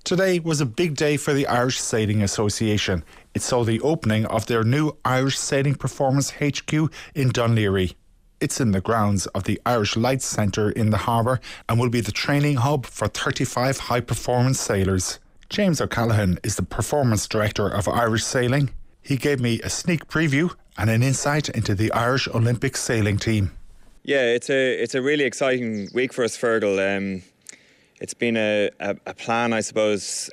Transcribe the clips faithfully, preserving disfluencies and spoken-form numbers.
Today was a big day for the Irish Sailing Association. It saw the opening of their new Irish Sailing Performance H Q in Dún Laoghaire. It's in the grounds of the Irish Lights Centre in the harbour and will be the training hub for thirty-five high-performance sailors. James O'Callaghan is the Performance Director of Irish Sailing. He gave me a sneak preview and an insight into the Irish Olympic sailing team. Yeah, it's a it's a really exciting week for us, Fergal. Um, it's been a, a, a plan, I suppose,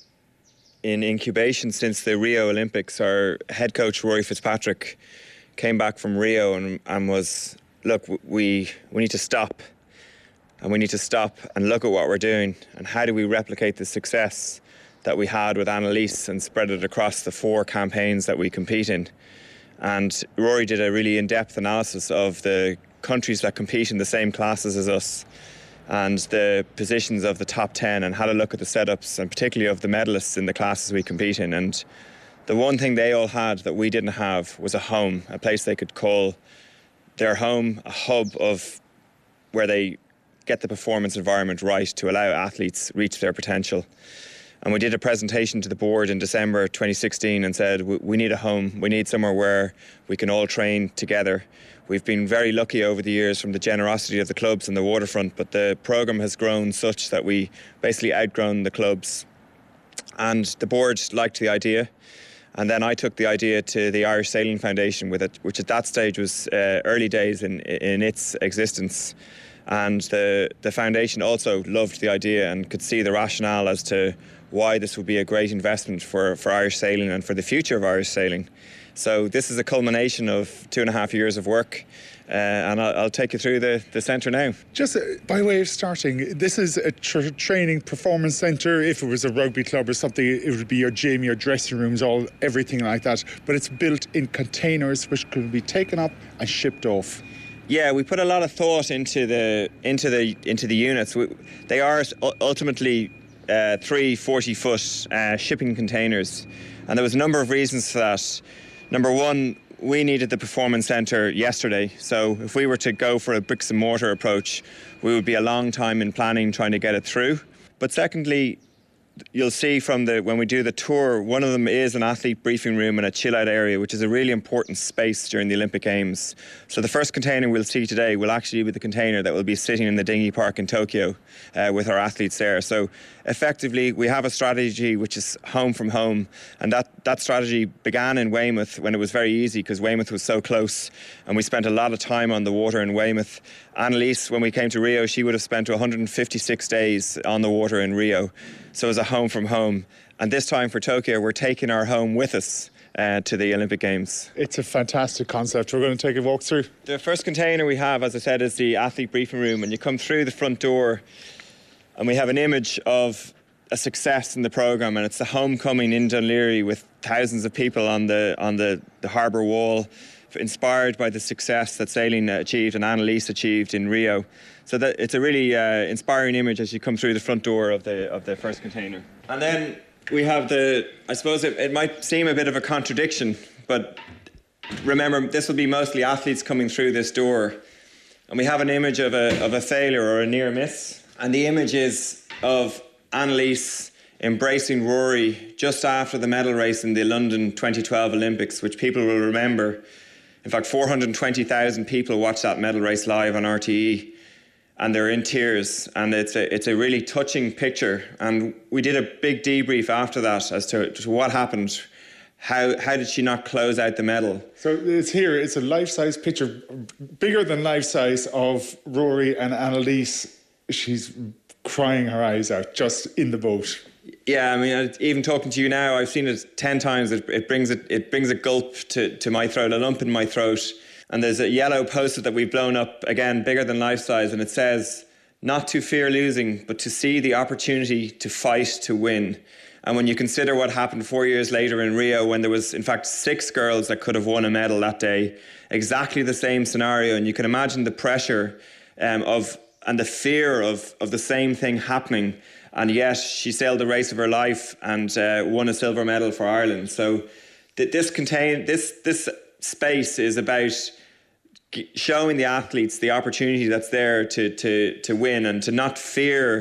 in incubation since the Rio Olympics. Our head coach, Rory Fitzpatrick, came back from Rio and, and was, look, we we need to stop. And we need to stop and look at what we're doing and how do we replicate the success that we had with Annalise and spread it across the four campaigns that we compete in. And Rory did a really in-depth analysis of the countries that compete in the same classes as us and the positions of the top ten and had a look at the setups and particularly of the medalists in the classes we compete in. And the one thing they all had that we didn't have was a home, a place they could call their home, a hub of where they get the performance environment right to allow athletes reach their potential. And we did a presentation to the board in December twenty sixteen and said, we need a home. We need somewhere where we can all train together. We've been very lucky over the years from the generosity of the clubs and the waterfront, but the programme has grown such that we basically outgrown the clubs. And the board liked the idea. And then I took the idea to the Irish Sailing Foundation, with it, which at that stage was uh, early days in, in its existence. And the, the foundation also loved the idea and could see the rationale as to why this would be a great investment for, for Irish sailing and for the future of Irish sailing. So this is a culmination of two and a half years of work. Uh, and I'll, I'll take you through the, the centre now. Just uh, by way of starting, this is a tr- training performance centre. If it was a rugby club or something, it would be your gym, your dressing rooms, all everything like that. But it's built in containers which can be taken up and shipped off. Yeah, we put a lot of thought into the into the into the units. We, they are ultimately uh, three forty-foot uh, shipping containers, and there was a number of reasons for that. Number one, we needed the performance centre yesterday, so if we were to go for a bricks and mortar approach, we would be a long time in planning trying to get it through. But secondly, you'll see from the when we do the tour, one of them is an athlete briefing room and a chill out area, which is a really important space during the Olympic Games. So the first container we'll see today will actually be the container that will be sitting in the dinghy park in Tokyo uh, with our athletes there. So effectively we have a strategy which is home from home, and that, that strategy began in Weymouth when it was very easy because Weymouth was so close and we spent a lot of time on the water in Weymouth. Annalise, when we came to Rio, she would have spent one hundred fifty-six days on the water in Rio. So as a home from home. And this time for Tokyo, we're taking our home with us uh, to the Olympic Games. It's a fantastic concept. We're going to take a walk through. The first container we have, as I said, is the athlete briefing room. And you come through the front door and we have an image of a success in the programme. And it's the homecoming in Dún Laoghaire with thousands of people on the, on the, the harbour wall, inspired by the success that sailing achieved and Annalise achieved in Rio. So that it's a really uh, inspiring image as you come through the front door of the of the first container. And then we have the, I suppose it, it might seem a bit of a contradiction, but remember, this will be mostly athletes coming through this door. And we have an image of a of a failure or a near miss. And the image is of Annalise embracing Rory just after the medal race in the London twenty twelve Olympics, which people will remember. In fact, four hundred twenty thousand people watched that medal race live on R T E, and they're in tears, and it's a it's a really touching picture. And we did a big debrief after that as to, to what happened. How how did she not close out the medal? So it's here, it's a life-size picture, bigger than life-size, of Rory and Annalise. She's crying her eyes out just in the boat. Yeah, I mean, even talking to you now, I've seen it ten times. It, it brings it, it brings a gulp to, to my throat, a lump in my throat. And there's a yellow post-it that we've blown up, again, bigger than life size, and it says, "Not to fear losing, but to see the opportunity to fight to win." And when you consider what happened four years later in Rio, when there was, in fact, six girls that could have won a medal that day, exactly the same scenario, and you can imagine the pressure um, of and the fear of, of the same thing happening. And yet she sailed the race of her life and uh, won a silver medal for Ireland. So th- this contain this this space is about showing the athletes the opportunity that's there to to to win and to not fear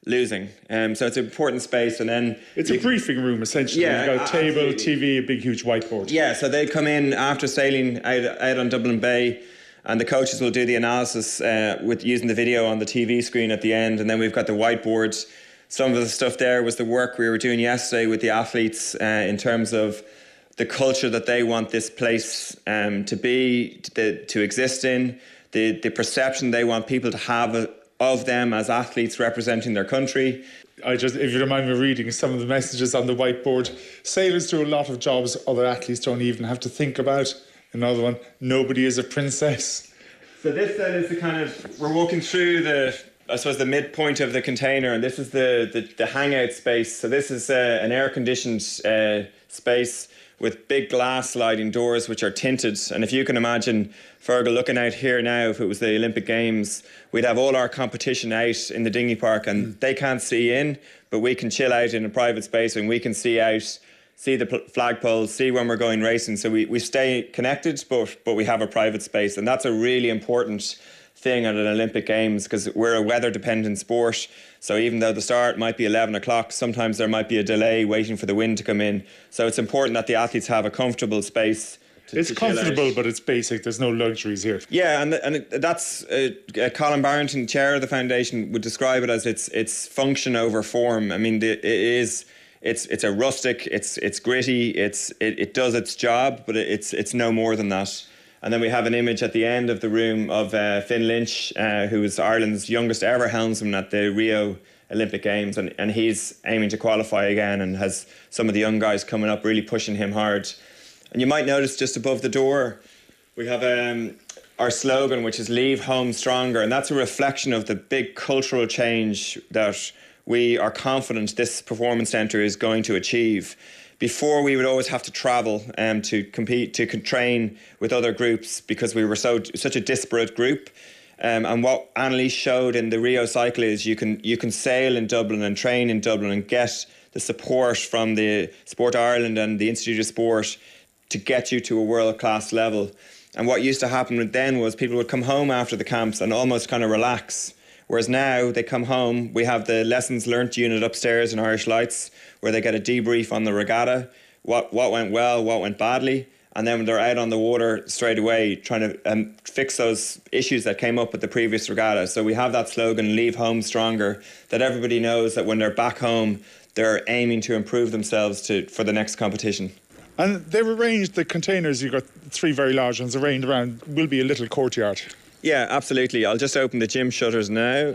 losing. Um, so it's an important space. And then it's a briefing room essentially. Yeah, you've got a table, absolutely. T V, a big huge whiteboard. Yeah, so they come in after sailing out, out on Dublin Bay, and the coaches will do the analysis uh, with using the video on the T V screen at the end, and then we've got the whiteboard. Some of the stuff there was the work we were doing yesterday with the athletes uh, in terms of the culture that they want this place um, to be, to, to exist in, the, the perception they want people to have of them as athletes representing their country. I just, if you don't mind me reading some of the messages on the whiteboard. Sailors do a lot of jobs other athletes don't even have to think about. Another one, nobody is a princess. So this then is the kind of, we're walking through the, I suppose, the midpoint of the container, and this is the, the, the hangout space. So this is uh, an air-conditioned uh, space with big glass sliding doors which are tinted. And if you can imagine, Fergal, looking out here now, if it was the Olympic Games, we'd have all our competition out in the dinghy park, and mm. they can't see in, but we can chill out in a private space and we can see out, see the flagpoles, see when we're going racing. So we, we stay connected, but, but we have a private space. And that's a really important thing at an Olympic Games, because we're a weather-dependent sport. So even though the start might be eleven o'clock, sometimes there might be a delay waiting for the wind to come in. So it's important that the athletes have a comfortable space. To, it's to comfortable, but it's basic. There's no luxuries here. Yeah, and and that's uh, uh, Colin Barrington, chair of the foundation, would describe it as its its function over form. I mean, the, it is it's it's a rustic, it's it's gritty, it's it, it does its job, but it, it's it's no more than that. And then we have an image at the end of the room of uh, Finn Lynch, uh, who was Ireland's youngest ever helmsman at the Rio Olympic Games, and, and he's aiming to qualify again and has some of the young guys coming up really pushing him hard. And you might notice just above the door, we have um, our slogan, which is Leave Home Stronger, and that's a reflection of the big cultural change that we are confident this performance centre is going to achieve. Before, we would always have to travel um, to compete, to train with other groups, because we were so such a disparate group. Um, and what Annalise showed in the Rio cycle is you can you can sail in Dublin and train in Dublin and get the support from the Sport Ireland and the Institute of Sport to get you to a world-class level. And what used to happen then was people would come home after the camps and almost kind of relax. Whereas now they come home, we have the lessons learnt unit upstairs in Irish Lights, where they get a debrief on the regatta, what what went well, what went badly, and then they're out on the water straight away trying to um, fix those issues that came up with the previous regatta. So we have that slogan, Leave Home Stronger, that everybody knows that when they're back home, they're aiming to improve themselves to for the next competition. And they've arranged the containers, you've got three very large ones arranged around, will be a little courtyard. Yeah, absolutely. I'll just open the gym shutters now.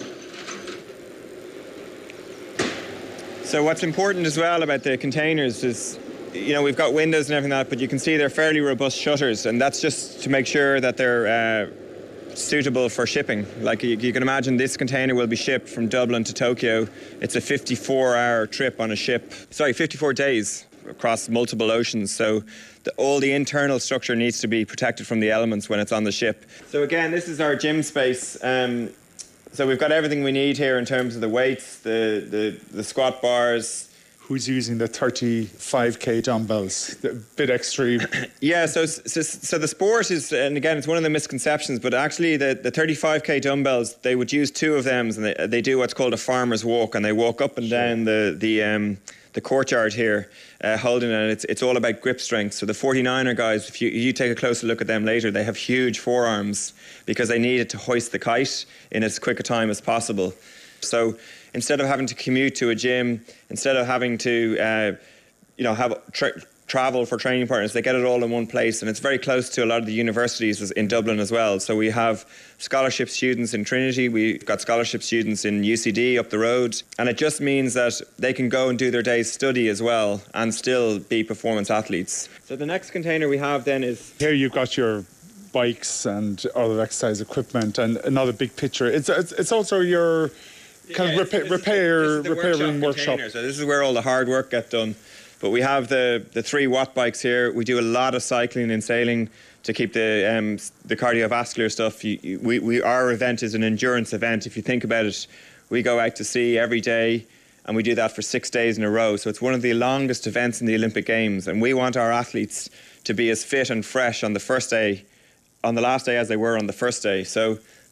So what's important as well about the containers is, you know, we've got windows and everything like that, but you can see they're fairly robust shutters, and that's just to make sure that they're uh, suitable for shipping. Like you, you can imagine, this container will be shipped from Dublin to Tokyo. It's a fifty-four hour trip on a ship. Sorry, fifty-four days across multiple oceans. So the, all the internal structure needs to be protected from the elements when it's on the ship. So again, this is our gym space. Um, so we've got everything we need here in terms of the weights, the, the, the squat bars. Who's using the thirty-five k dumbbells? A bit extreme. Yeah, so, so so the sport is, and again, it's one of the misconceptions, but actually the, the thirty-five k dumbbells, they would use two of them, and they, they do what's called a farmer's walk, and they walk up and down the the um, the courtyard here, uh, holding it. And it's it's all about grip strength. So the forty-niner guys, if you you take a closer look at them later, they have huge forearms because they needed to hoist the kite in as quick a time as possible. So instead of having to commute to a gym, instead of having to, uh, you know, have tra- travel for training partners, they get it all in one place, and it's very close to a lot of the universities in Dublin as well. So we have scholarship students in Trinity, we've got scholarship students in U C D up the road, and it just means that they can go and do their day's study as well and still be performance athletes. So the next container we have then is... Here you've got your bikes and other exercise equipment and another big picture. It's it's, it's also your... kind yeah, of repa- this repair, is the, this is the repairing workshop, workshop. So this is where all the hard work gets done. But we have the the three watt bikes here. We do a lot of cycling and sailing to keep the um, the cardiovascular stuff. You, you, we, we our event is an endurance event. If you think about it, we go out to sea every day, and we do that for six days in a row. So it's one of the longest events in the Olympic Games, and we want our athletes to be as fit and fresh on the first day, on the last day as they were on the first day. So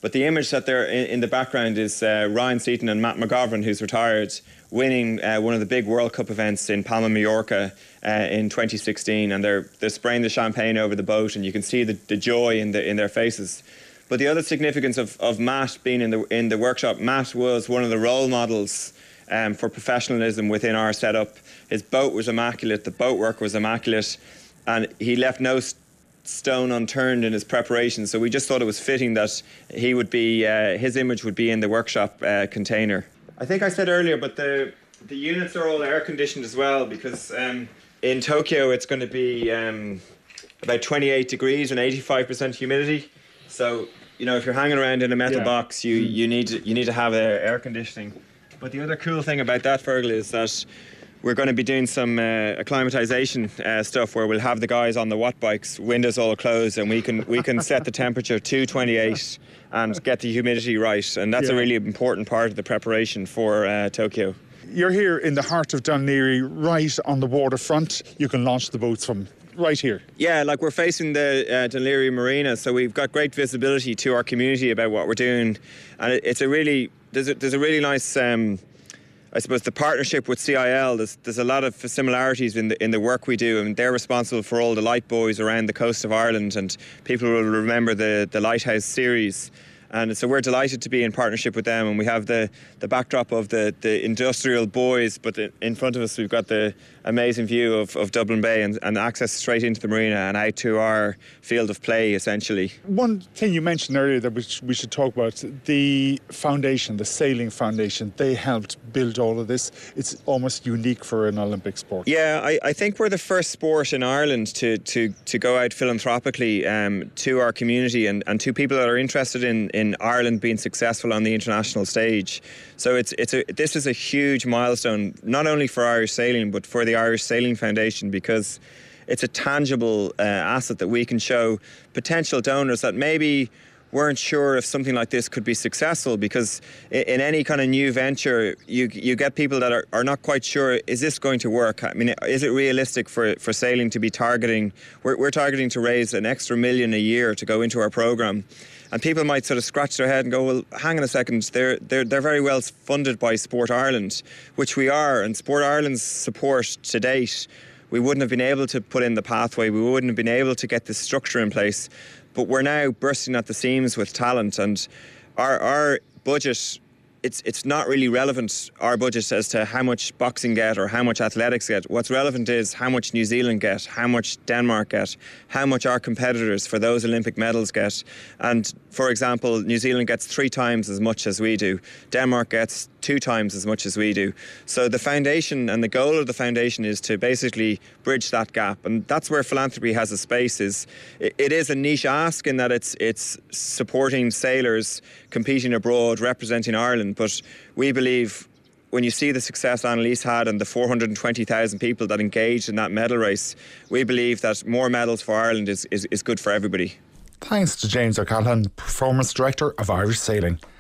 But the image that they're in, in the background is uh, Ryan Seaton and Matt McGovern, who's retired, winning uh, one of the big World Cup events in Palma, Mallorca uh, in twenty sixteen, and they're they're spraying the champagne over the boat, and you can see the, the joy in the in their faces. But the other significance of, of Matt being in the in the workshop, Matt was one of the role models um, for professionalism within our setup. His boat was immaculate, the boat work was immaculate, and he left no st- stone unturned in his preparation. So we just thought it was fitting that he would be uh, his image would be in the workshop uh, container. I think I said earlier, but the the units are all air conditioned as well, because um, in Tokyo it's going to be um, about twenty-eight degrees and eighty-five percent humidity. So you know, if you're hanging around in a metal yeah. box, you you need to, you need to have uh, air conditioning. But the other cool thing about that, Fergal, is that we're going to be doing some uh, acclimatization uh, stuff where we'll have the guys on the watt bikes, windows all closed, and we can we can set the temperature to twenty-eight and get the humidity right. And that's yeah. a really important part of the preparation for uh, Tokyo. You're here in the heart of Dún Laoghaire, right on the waterfront. You can launch the boats from right here. Yeah, like we're facing the uh, Dún Laoghaire Marina, so we've got great visibility to our community about what we're doing, and it, it's a really there's a, there's a really nice. Um, I suppose the partnership with C I L, there's, there's a lot of similarities in the in the work we do. I mean, they're responsible for all the light buoys around the coast of Ireland, and people will remember the, the Lighthouse series. And so we're delighted to be in partnership with them, and we have the, the backdrop of the, the industrial buoys, but in front of us we've got the amazing view of, of Dublin Bay and, and access straight into the marina and out to our field of play, essentially. One thing you mentioned earlier that we, sh- we should talk about, the foundation, the Sailing Foundation, they helped build all of this. It's almost unique for an Olympic sport. Yeah, I, I think we're the first sport in Ireland to, to, to go out philanthropically um, to our community and, and to people that are interested in, in Ireland being successful on the international stage. So it's it's a this is a huge milestone, not only for Irish sailing, but for the Irish Sailing Foundation, because it's a tangible uh, asset that we can show potential donors that maybe weren't sure if something like this could be successful, because in any kind of new venture, you you get people that are, are not quite sure, is this going to work? I mean, is it realistic for, for sailing to be targeting, we're, we're targeting to raise an extra million a year to go into our programme. And people might sort of scratch their head and go, well, hang on a second, they're, they're, they're very well funded by Sport Ireland, which we are, and Sport Ireland's support to date, we wouldn't have been able to put in the pathway, we wouldn't have been able to get this structure in place. But we're now bursting at the seams with talent, and our our budget, it's it's not really relevant, our budget, as to how much boxing get or how much athletics get. What's relevant is how much New Zealand get, how much Denmark get, how much our competitors for those Olympic medals get. And for example, New Zealand gets three times as much as we do. Denmark gets two times as much as we do. So the foundation and the goal of the foundation is to basically bridge that gap, and that's where philanthropy has a space. Is it, it is a niche ask in that it's it's supporting sailors competing abroad, representing Ireland, but we believe when you see the success Annalise had and the four hundred twenty thousand people that engaged in that medal race, we believe that more medals for Ireland is, is, is good for everybody. Thanks to James O'Callaghan, Performance Director of Irish Sailing.